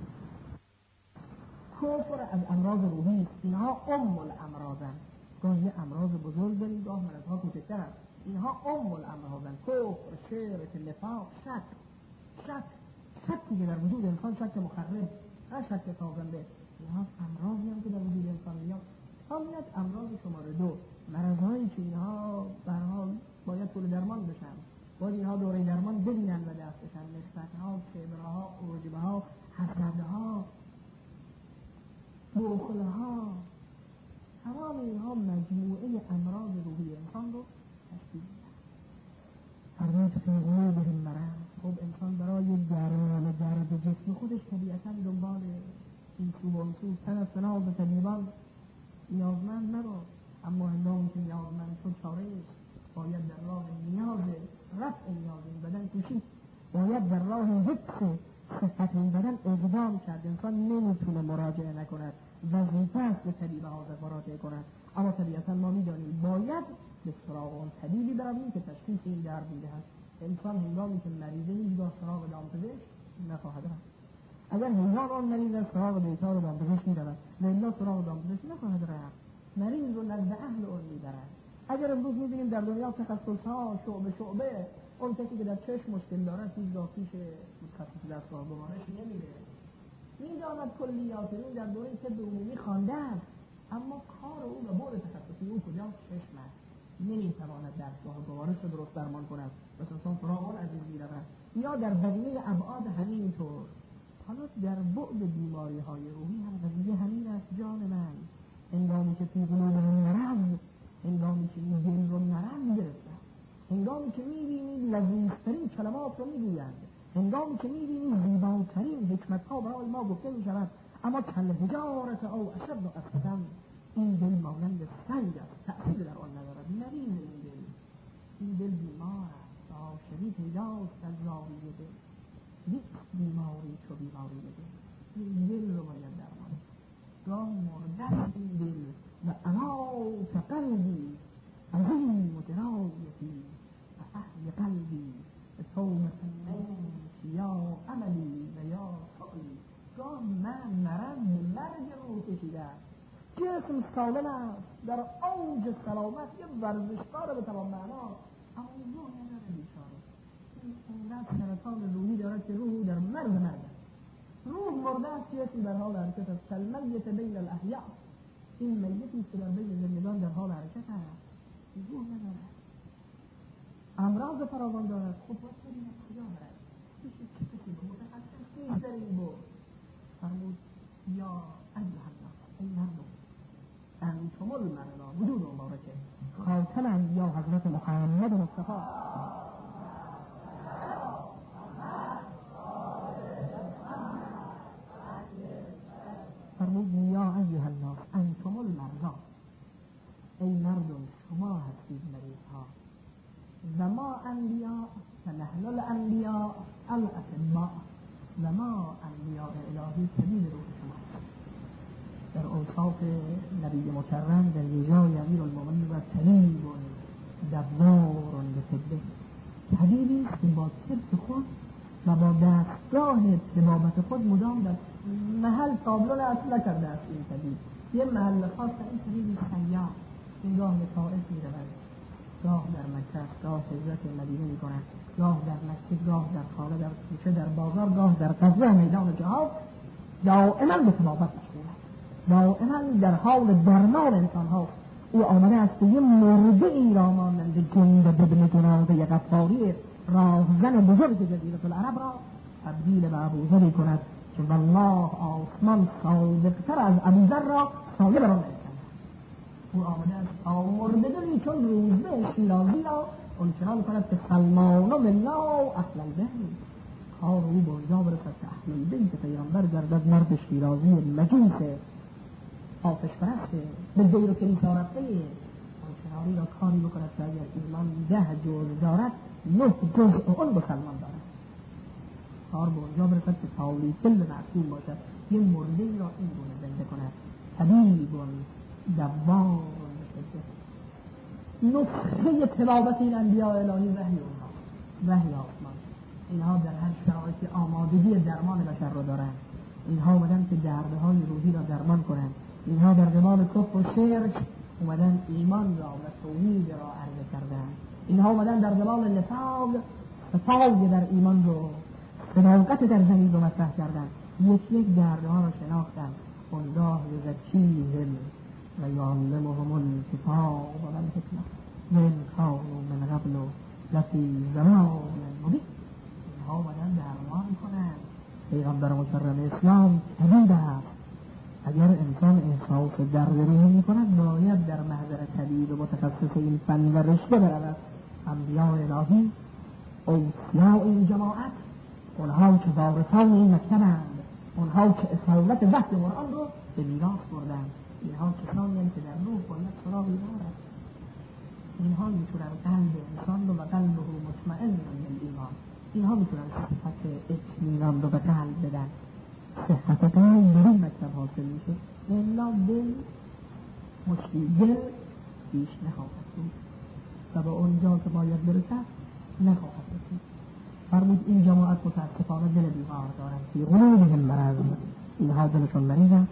Speaker 1: کفر از امراض روحی است. اینها ام الامراضند. گاهی امراض بزرگ داریم، گاه مرضها کوچکتر است. اینها ام الامراضند. کفر، شرک، نفاق، شکی که در وجود انسان شک مخرب، نه شک سازنده. اینها امراضی هم که در وجود انسان میاد. همینت امراض شماره 2، مرضهایی که اینها به هر حال باید طول درمان بشن، باید اینها دوره درمان ببینن و دست بشن. نسبتها، کبرها، عجبها، حسدها، بخلها، تمام اینها مجموعه امراض روحی انسان رو تشکیل میدن. فرمود فی قلوبهم مرض. خب انسان برای درد جسم خودش طبیعتا دنبال این سو و اون سو تن از سناز و طبیبان نیازمند نبود، اما هنگامی که نیازمند شد چاره است. باید در راه نیاز رفع نیاز این بدن کوشید، باید در راه حفظ صحت این بدن اقدام کرد. انسان نمیتونه مراجعه نکند، وظیفه است به طبیب حاضر مراجعه کند، اما طبیعتا ما میدانیم باید به سراغ اون طبیبی برویم که تشخیص این درد میدهد. انسان هنگامی که مریضه هیچگاه سراغ دامپزشک نخواهد رفت. اگر هنگام آن مریض از سراغ بیکار دامپزشک میرود و الا سراغ دامپزشک نخواهد رفت، مریض رو نزد اهل اون میبرد. اگر امروز میبینیم در دنیا تخصصها شعبه اون کسی که در چشم مشکل دارد هیچگاه پیش متخصص دستگاه گوارش نمیره، میداند کلیات این در دوره طب عمومی خوانده است، اما کار او و بعد تخصصی او کجا؟ چشم است. نمیتواند دستگاه گوارش رو درست درمان کند، مثلا سراغ اون عزیز میرود. یا در بقیه ابعاد همینطور. حالا در بعد بیماری های روحی هم قضیه همین است. جان من هنگامی که فی قلوبهم مرض، هنگامی که این دل رو مرض گرفته، هنگامی که میبینید لذیذترین کلمات رو میگویند، هنگامی که میبینید زیباترین حکمتها برای ما گفته میشود، اما کالحجارة او اشد قسوة، این دل مانند سنگ است، تأثیر در آن ندارد. مریض این دل بیمار است. عاشقی پیداست از زاویه دل، نیست بیماری چو بیماری بده. این دل رو باید درمان. گاه مردن این دل و امات قلبی عظیم و درایتی و اهل قلبی و تومت النیش یا عملی و یا سعی. گاه من مرگ رو کشیده، جسم سالم است، در اوج سلامت، یه ورزشکار به تمام معنا، اما روح نداره بیچاره. این اینقدر سرطان روحی دارد که روح در مرگ مرده. روح مرده است، جسم در حال حرکت است. کالمیت بین الاحیاء، این میتی که در بین زندگان در حال حرکت است، روح نداره، امراض فراوان دارد. خب باید ببینید کجا برد، چه کسی به متخصص نیست در این بود. فرمود یا ایها الناس، ای مردم، انتم المرضى، وجود مبارکه خاتم انبیا حضرت محمد مصطفی فرمود یا ایها الناس انتم المرضى، ای مردم شما هستید مریضها، و ما انبیاء فنحن الانبیاء الاطباء، و ما انبیاء الهی طبیب روح شما. در اوصاف نبی مکرم در ویژای امیرالمومنین و طبیب دوار به طبه، طبیبی است که با طب خود و با دستگاه طبابت خود مدام در محل تابلو نکرده است. این طبیب یه محل خاص، این طبیبی سیاه، این گاه به طائف می رود، گاه در مکه است، گاه هجرت مدینه می کند، گاه در مسجد، گاه در خانه، در کوچه، در بازار، گاه در غزوه میدان جهاد، دائما به طبابت مشغول است، دائما در حال درمان انسان ها. او آمده است که یه مرده ای را مانند جندب ابن جناده غفاری راهزن بزرگ جزیره العرب را تبدیل به ابوذری کند که والله آسمان صادقتر از ابوذر را سایه بر آن نمی‌کند. او آمده است تا مردگانی چون روزبه شیرازی را اونچنان کند که سلمان و منا اهل البیت، کار او به اونجا برسد که اهل البیت پیغمبر گردد مرد شیرازی مجوس آتش پرسته به دیر و کلیسا رفته، آنچنانی را کاری بکند که اگر ایمان 10 جزء دارد 9 جزء اون به سلمان دارد. کار به اونجا برسد که تاوری کل معصوم باشد، یه مرده را این گونه زنده کند. طبیب دوار نسخه تلاوت این انبیاء الهی وحی اونها، وحی آسمان. اینها در هر شرایطی آمادگی درمان بشر را دارند. اینها اومدن که دردهای روحی را درمان کنند. اینها در قبال کفر و شرک اومدن ایمان را و توحید را عرضه کردند. اینها اومدن در قبال نفاق صفای در ایمان رو، صداقت در زمین رو مطرح کردند. یک دردها را شناختند. الله یزکیهم و یعلمهم الکتاب و الحکمة وان کانوا من قبل لفی ضلال مبین. اینها اومدن درمان کنند. پیغمبر مکرم اسلام طبیب است. اگر انسان احساس درد روحی می‌کند باید در محضر طبیب متخصص این فن و رشته برود. انبیاء الهی اوصیاء این جماعت، اونها که وارثان این مکتبند، اونها که اصالت وحی قرآن رو به میراث بردند، اینها کسانی هستند که در روح باید سراغی دارد. اینها میتونن قلب انسان رو و قلبه مطمئن بالایمان، اینها میتونن صحت اطمینان رو به قلب بدن. صحت قلب در این مکتب حاصل میشه. الا دل مشتی دل بیش نخواهد بود و به اونجا که باید برسد نخواهد رسید. فرمود این جماعت متاسفانه دل بیمار دارند، فی قلوبهم مرض، اینها دلشون مریض است.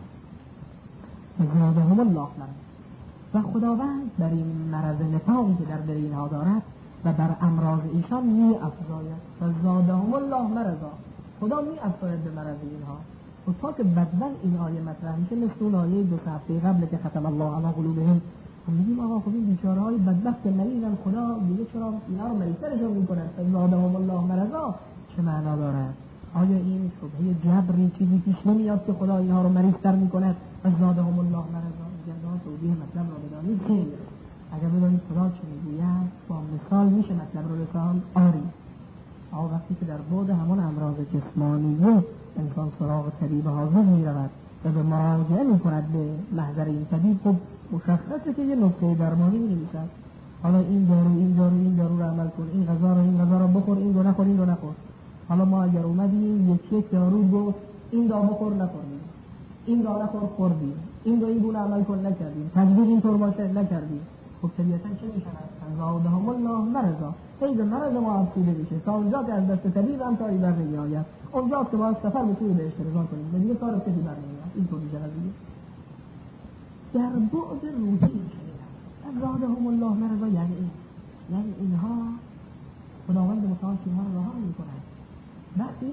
Speaker 1: زادهم الله مرض، و خداوند در این مرض نفاقی که در دل اینها دارد و بر امراض ایشان می افزاید. و زادهم الله مرضا، خدا می افزاید به مرض اینها. و تا که بدبن این آیه مطرح میشه مثل اون آیه 2 هفته قبل که ختم الله علی قلوبهم، هم میگیم آقا خب این بیچاره‌های بدبخت مریضن، خدا دیگه چرا اینا رو مریض‌ترشون میکنه؟ زادهم الله مرضا چه معنا داره؟ آیا این شبهه جبری چیزی پیش نمیاد که خدا اینها رو مریض‌تر میکنه؟ و زادهم الله مرضا جدا توضیح مطلب رو بدانید که اگر بدانید خدا چه میگوید با مثال میشه مطلب رو رساند. آری وقتی که در بعد همان امراض جسمانیه انسان سراغ طبیب حاضر میرود و به مراجعه میکند به محضر این طبیب، خب مشخصه که یه نکته درمانی می‌نویسد. حالا این دارو رو عمل کن، این غذا رو بخور، این رو نخور، این رو نخور. حالا ما اگر اومدیم یک دارو گفت این دارو بخور نخوردیم، این دارو نخور خوردیم، این گونه عمل کن نکردیم، تجدید اینطور باشه نکردیم، خب طبیعتاً چه میشود؟ زادهم الله مرضا، هی به مرض ما افزوده میشه تا اونجا که از دست طبیب هم کاری بر نمیآید. اونجاست که باید سفر به سوی بهش رضا کنیم و دیگه کار کسی بر نمیاد. اینطور میشه قضیه. در بعد روحی زادهم الله مرضا یعنی اینها خداوند متعال اینها رو رها می‌کند. وقتی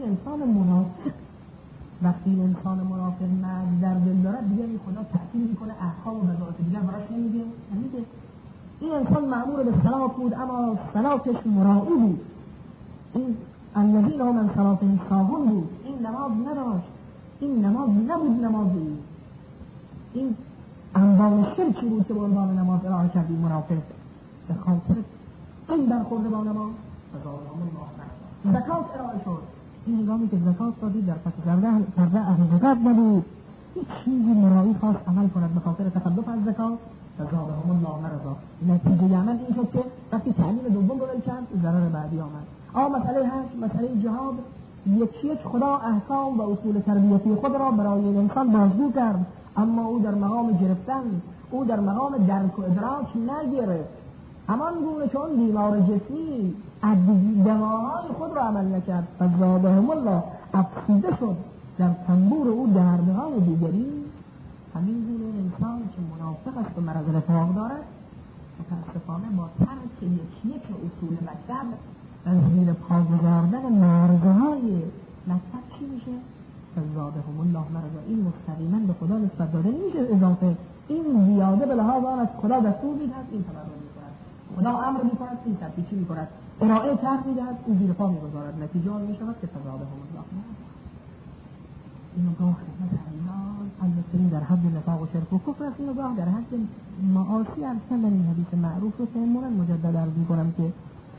Speaker 1: این انسان منافق مرض در دل دارد دیگه این خدا تأثیر میکنه، احکام و وظایف دیگر براش نمیده. این انسان مأمور به صلات بود اما صلاتش مرائی بود. این الذین هم من صلاتهم ساهون بود، این نماز نداشت، این نماز نبود نمازی، این انواع شرکی بود که به عنوان نماز ارائه کردی منافق به خاطر این برخورده با نماز فزادهم الله مرضا. زکات ارائه شد، این هنگامی که زکات دادی در پس پرده اهل زکات نبود، هیچ چیزی مرایی خواست عمل کند به خاطر تخلف از زکات فزادهم الله مرضا. نتیجه عمل این شد که وقتی تعلیم دوم بلند کرد ضرر بعدی آمد. مسئله هست مسئله جهاد، یک خدا احکام و اصول تربیتی خود را برای این انسان بازگو کرد، اما او در مقام گرفتن، او در مقام درک و ادراک نگرفت. همان گونه چون بیمار جسمی دواهای خود را عمل نکرد فزادهم الله افسوده شد در تنبور او دردهای دیگری. همین گونه انسان که منافق است و مرض نفاق دارد متاسفانه با ترک یک اصول مکتب از زیر پا گذاردن مرزهای مکتب چی میشه؟ فزادهم الله مرضا. این مستقیما به خدا نسبت داده نمیشه اضافه، این زیاده به لحاظ آن از خدا دستور میدهد این تبرر میکند، خدا امر میکند این ترتیبی میکند، ارائه طرح میدهد این زیر پا میگذارد، نتیجه آن میشود که فزادهم الله مرضا. این نگاه خدمت ایمان البته این در حد نفاق و شرک و کفر است، این نگاه در حد معاصی هستن. در این حدیث معروف رو تیمونا مجدد عرض میکنم که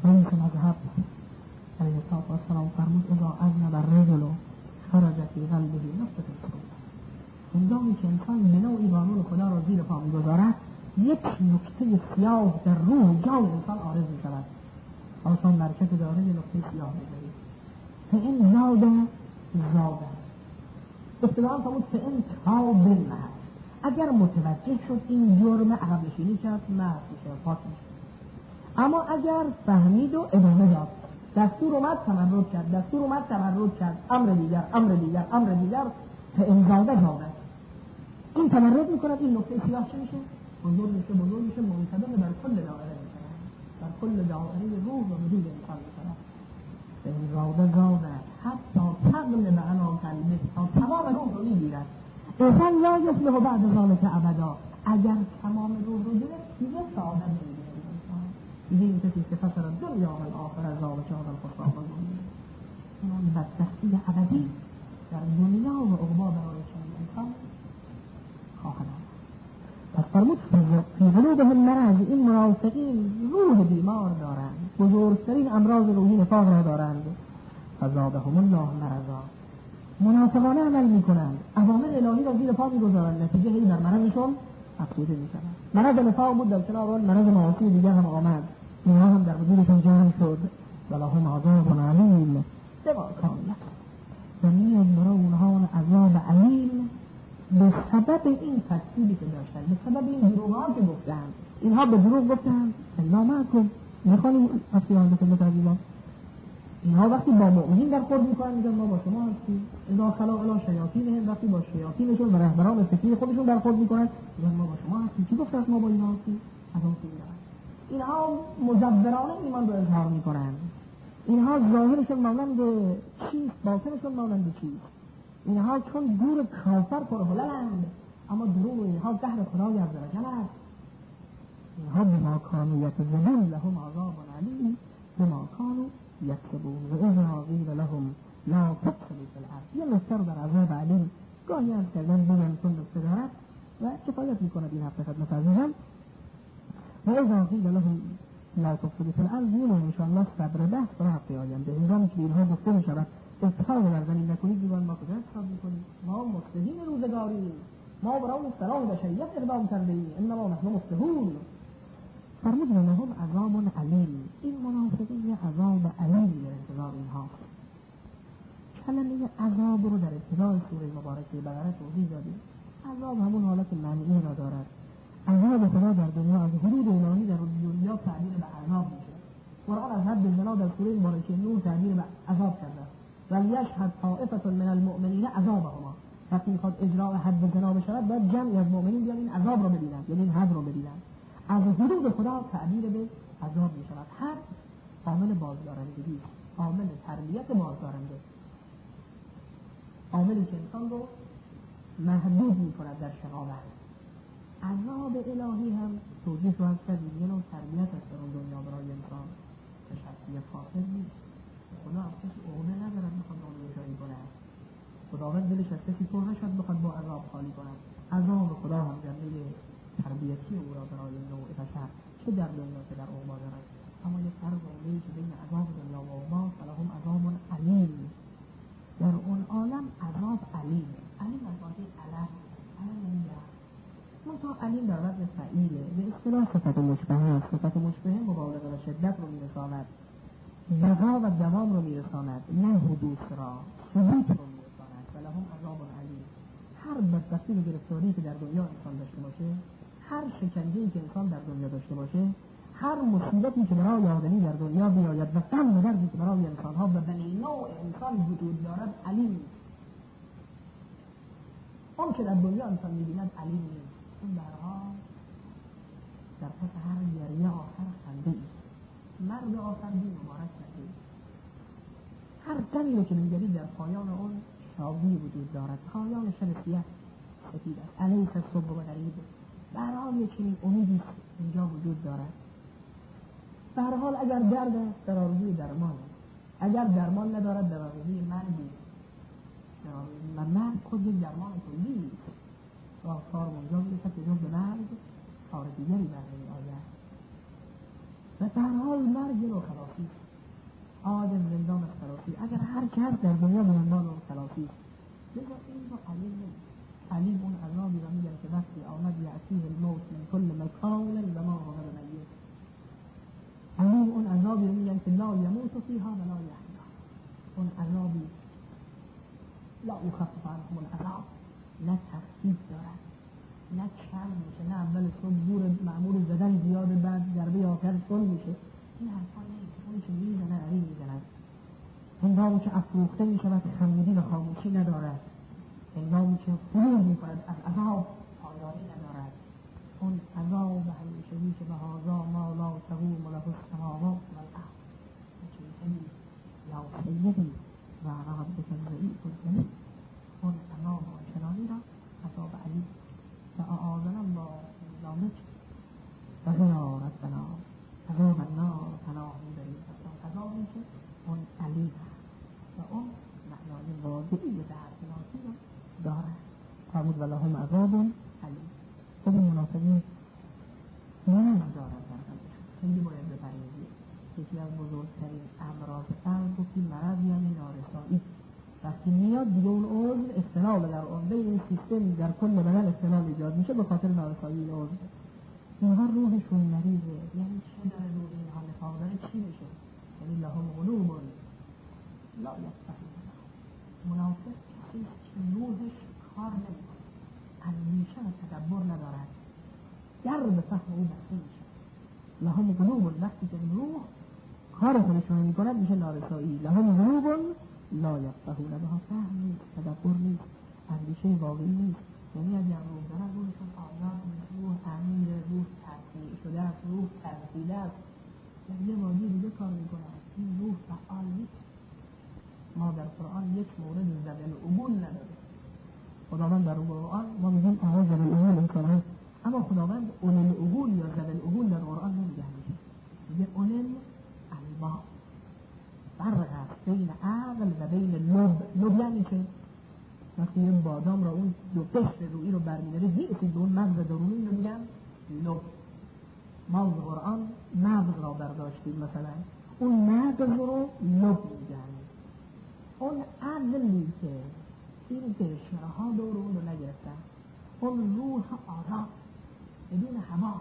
Speaker 1: رئیس مذهب علیه السلام فرمود اذا اذنب الرجل خرج فی قلبه نقطة سوء. هنگامی که انسان به نوعی قانون خدا را زیر پا می‌گذارد، یک نکته سیاه در روح جان انسان عارض می‌شود. آسان برکت داره یه نقطه سیاه بگذارید. فإن زاد ابتداء فرمود فإن تاب بالمحض، اگر متوجه شد این جرم عقب نشینی کرد، محض میشه، پاک میشه. اما اگر فهمید و ادامه داد، دستور اومد تمرد کرد، امر دیگر فإن زاد این تمرد میکند، این نقطه سیاه چه میشه؟ بزرگ میشه منطبق بر کل دائره میکنه، بر کل دائره روح و وجود انسان میکنه. فإن زاد حتی تقل معنا قلبه، تا تمام روح رو میگیرد. انسان لا یفلح بعد ذلک ابدا، اگر تمام روح رو گرفت دیگه سعادت نمیگیره انسان. دیگه این کسی که خسر الدنیا و الآخرة ذلک هو الخسران المبین. اون بدبختی ابدی در دنیا و عقبا برای چنین انسان خواهد آمد. پس فرمود فی قلوبهم مرض، این منافقین روح بیمار دارند، بزرگترین امراض روحی نفاق را دارند. فزادهم الله مرضا، منافقانه عمل میکنند، اوامر الهی را زیر پا میگذارند، نتیجه هی در مرضشون افزوده میشوند. مرض نفاق بود، در کنار آن مرض معاصی دیگر هم آمد، اینها هم در وجودشون جمع شد. ولهم عذاب علیم بما کانوا یکسبون، و میاد برای اونها عذاب علیم به سبب این تکذیبی که داشتن، به سبب این دروغ‌ها که گفتن. اینها به دروغ گفتن الا معکم، میخوانیم افیان به تکذیبان. اینها وقتی با مؤمنین در خورد میکنن میگن ما با شما هستیم، اذا خلا الی شیاطینهم، وقتی با شیاطینشون و رهبران فکری خودشون در خورد میکنن میگن ما با شما هستیم. کی گفت ما با اینها هستیم؟ از اون میگن اینها مجبرانه ایمان رو اظهار میکنن. اینها ظاهرشون مانند چیست، باطنشون مانند چیست. اینها چون گور کافر پرهللند، اما دروغ اینها زهر خدای عزوجل است. اینها بما کانوا یکذبون لهم عذاب علیم بما کانوا یکذبون و اذا قیل لهم لا تفسدوا فی الارض. یه نکته رو در عذاب علیم گاهی از کردن بگن چون نکته دارد و کفایت میکند این هفته خدمت عزیزان. و اذا قیل لهم لا تفسدوا فی الارض، می‌مونه انشاءالله صبر بحث برای هفته آینده. هنگامی که اینها گفته میشود اتفاق در زمین نکنید، دیوان ما کجا اتفاق میکنیم؟ ما مستهین روزگاریم، ما برای صلاح بشریت اقدام کردیم، انما نحن مستهون. فرمود لهم عذاب علیم، این منافقین یه عذاب علیم در انتظار اینها. کلمه عذاب رو در ابتدای سوره مبارکه بقره توضیح دادیم. عذاب همون حالت معنی را دارد. عذاب خدا در دنیا از حدود الهی در دنیا تعبیر به عذاب میشه. قرآن از حد زنا در سوره مبارکه نور تعبیر به عذاب کرده. ولیشهد طائفة من المؤمنین عذابهما، وقتی میخواد اجراء حد زنا بشود باید جمعی از مؤمنین بیان این عذاب رو ببینن، یعنی این حد رو ببینن. از حدود خدا تعبیر به عذاب میشود. حد عامل بازدارندگی، عامل تربیت بازدارنده، عاملی که انسان رو محدود میکند در شقاوت. عذاب الهی هم توجیه رو هست کرد، یه نوع تربیت است در اون دنیا برای انسان که شخصیت فاسد نیست. خدا از کسی عقده ندارد بخواد اون رو جایی کند. خداوند دلش از کسی پر نشد بخواد با عذاب خالی کند. عذاب خدا هم جنبه تربیتی او را برای نوع بشر چه در دنیا چه در عقبا دارد. اما یک فرق عمده‌ای که بین عذاب دنیا و عقبا، فلهم عذاب علیم، در اون عالم عذاب علیم. علیم از واژه علم، علم یعنی منتها علیم در وزن فعیله، به اصطلاح صفت مشبهه است. صفت مشبهه مبالغه و شدت رو میرساند، بقا و دوام رو میرساند، نه حدوث را، ثبوت رو میرساند. ولهم عذاب علیم. هر بدبختی و گرفتاری که در دنیا انسان داشته باشه، هر شکنجه‌ای که انسان در دنیا داشته باشه، هر مصیبتی که برای آدمی در دنیا بیاید و غم و دردی که برای انسان‌ها و بنی نوع انسان وجود دارد، علیم. اون که در دنیا انسان می‌بیند علیم نیست. اون در پس هر گریه آخر خنده ای، مرد آخر بی مبارک کرده. هر دمی که می‌گرید در پایان اون شادی وجود دارد. پایان شب سیاه سفید است، علیک الصبح و غریب. به هر حال یک چنین امیدی اینجا وجود دارد. به هر حال اگر درد است در آرزوی درمان، اگر درمان ندارد در آرزوی مرگی، و مرگ خود یک درمان کلی است. راهکار اونجا میرسد که جز به مرگ کار دیگری بر نمی آید. و در حال مرگ رو خلاصی آدم زندان خلاصی. اگر هر کرد در دنیا زندان رو خلاصی لذا این رو علی اون عذابی را میگن که وقتی آمد یعطیه الموت من کل مکان و ما هو میت. علی اون عذابی را میگن که لا یموت فیها و لا یحیا. اون عذابی لا یخفف عنهم العذاب، نه تخفیف دارد نه کم میشه، نه اول صبح زور معمول زدن زیاده بعد ضربه آخر کن میشه. این حرفا نیست. اون که میزنه علی میزند. هنگامی که افروخته میشود خمیدی و خاموشی ندارد. هنگامی که فرو میکند از عذاب پایانی ندارد. اون عذاب همیشگی که به هذا ما لا تقوم له السماوات والارض چیزی یا سیدی و ربک الرئیس الجلیل. اون عذاب آنچنانی را عذاب علی و اعاذنا الله من ذلک و یا ربنا عذاب النار پناه میبریم از اون عذابی که اون علی و اون معنای واضحی دردناکی را دارد. فرمود ولهم عذاب علی. خب این منافقین نه دارد در قلبشون خیلی باید بپرهیزی. یکی از بزرگترین امراض قلب گفتیم مرض یعنی نارسایی. وقتی میاد دیگه اون عضو اختلال در عضو این سیستم در کل بدن اختلال ایجاد میشه به خاطر نارسایی این عضو. اینها روحشون مریضه. یعنی چه داره روح اینها نفاق داره چی میشه؟ یعنی لهم قلوب لا یفقهون. منافق کسی که روحش کار نمیکنه، اندیشه و تدبر ندارد، در به فهم او بسته میشه. لهم قلوب وقتی که روح کار خودشون میکنه میشه نارسایی. لهم قلوب لا یفقهون بها. فهم نیست، تدبر نیست، اندیشه واقعی نیست. یعنی از این روح دارن روحشون آزاد نیست، روح امیر، روح تطمیع شده است، روح ترسیده است، در یه وادی دیگه کار میکنه. این روح فعال نیست. ما در قرآن یک مورد زبل عقول نداره. خداوند در قرآن ما میگیم آقا زبل عقول انسان هست، اما خداوند اولل عقول یا زبل عقول در قرآن نمیگه. میگه اولل الباب. فرق هست بین عقل و بین لب. لب یعنی که وقتی این بادام را اون دو قشر روی رو برمیداره میرسید به اون مغز درونی رو میگن لب. ما در قرآن مغز را برداشتیم، مثلا اون مغز رو لب میگن. اون عقلی که این قشره ها دور اون رو نگرفتن، اون روح آزاد بدون هوا،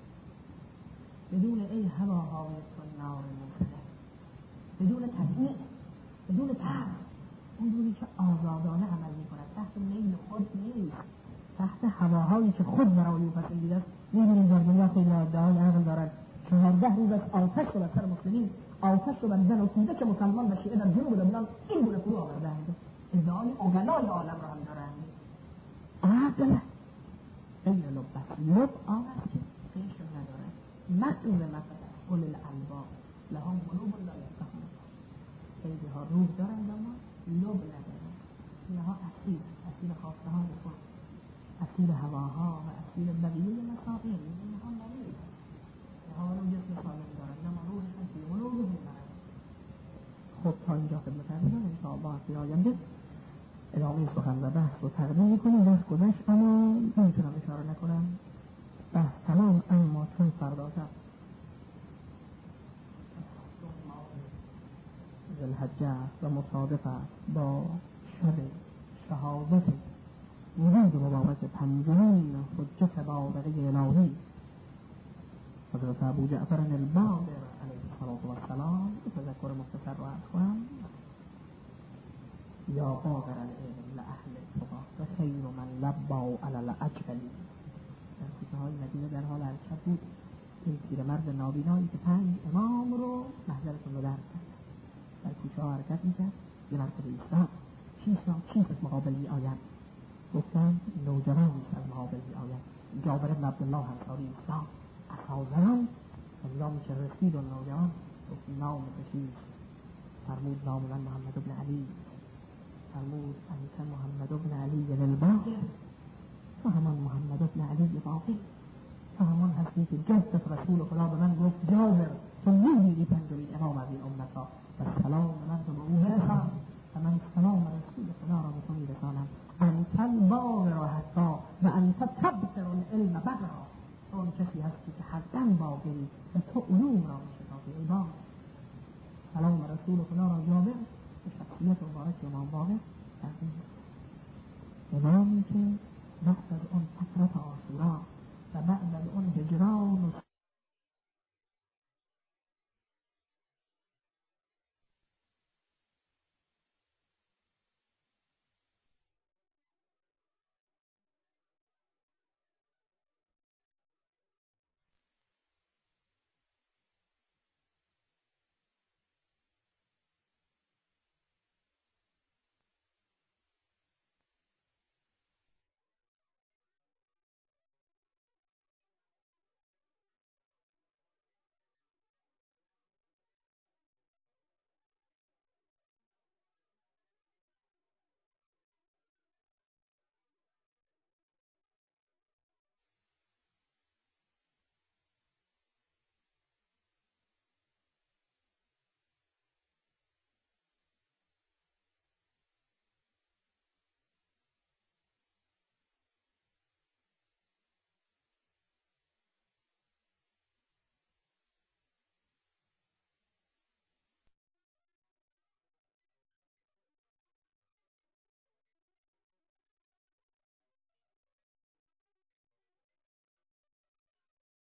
Speaker 1: بدون ای هواهای نار موسله، بدون تطمیع، بدون ترس. اون روحی که آزادانه عمل میکند، تحت میل خود نیست، تحت هواهایی که خود برای او پسندیده است. میبینیم در دنیا خیلی ادعای عقل دارد. 14 روز از آتش رو بر سر مسلمین، آتش رو بر زن و کوزه که مسلمان و شیعه در جنوب لبنان این گونه فرو آوردند. ادعای اغلای عالم را هم دارند. عقل این لب است. لب آن است که قشر ندارد. مطلوب مثل اولل الالباب لهم قلوب لا یفقهون. خیلی ها روح دارند اما لب ندارند. اینها اسیر خواسته ها بکن، اسیر هواها و اسیر بقیه مسائل. اینها مریض، اینها رو جسم سالم دارند اما روحشون توی قلوبهم مرض. خب تا اینجا خدمت عزیزان انشاءالله هفته آینده ادامه سخن و بحث رو تقدیم میکنیم. وقت گذشت اما نمیتونم اشاره نکنم بحث تمام، اما چون فرداشم ذوالحجه و مصادف با شب شهادت ورود مبارک پنجمین حجت بابقه الهی حضرت ابو جعفر الباقر علیه السلام، تذکر مختصر رو عرض کنم. یا باقر العلم لأهل التقا و خیر من لبا علی الاجبلی. در کوچه های مدینه در حال حرکت بود. این پیرمرد نابینایی که 5 امام رو محضرتون رو درد کرد، در کوچه ها حرکت میکرد. یه مرتبه ایستاد، چیست از مقابل می آید؟ گفتن نوجوانی از مقابل می آید. جابر بن عبدالله انصاری ایستاد، اصحابان هنگامی که رسید و نوجوان گفت نام چیست؟ فرمود نام من محمد بن علی. فرمود انت محمد بن علی الباقر. تو همان محمد بن علی باقر، تو همان هستی که جدت رسول خدا به من گفت جابر تو می‌بینی پنجمین امام از این امت ها و سلام من تو به او برسان و من سلام رسول خدا را به تو می‌رسانم. انت الباقر حتی و انت تبصر العلم بقرا. اون کسی هستی که حداً باقی و تو علوم را شناسی ایمان سلام رسول خدا را جامع به شخصیت مبارک امام باقر تقدیم امامی که بعد از اون فترت آشورا و بعد از اون هجران و